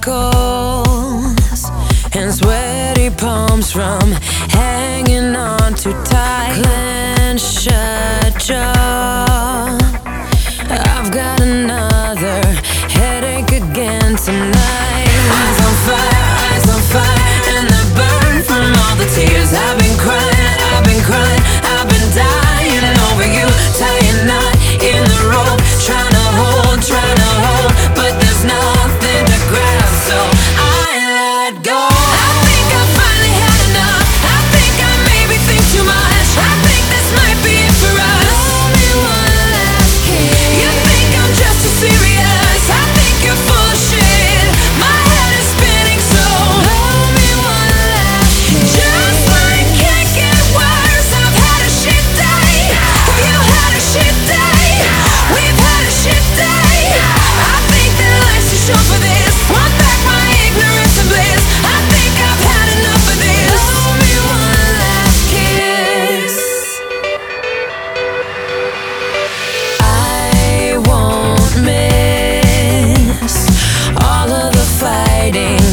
wrinkles and sweaty palms from hanging on too tight. Clenched shut jaw. I've got another headache again tonight. Eyes on fire, and I burn from all the tears. I've been crying, I've been dying over you. Tie a knot in the rope, trying to hold, but there's nothing to grab, so I let go. I think I finally had enough. I think I maybe think too much. I think this might be it for us. Only one last kiss. You think I'm just too serious. I think you're full of shit. My head is spinning, so only one last kiss. Just like can't get worse. I've had a shit day. Have you had a shit day? We've had a shit day. I think that life's too short for this. Want back my ignorance and bliss. I think I've had enough of this. Only one last kiss. I won't miss all of the fighting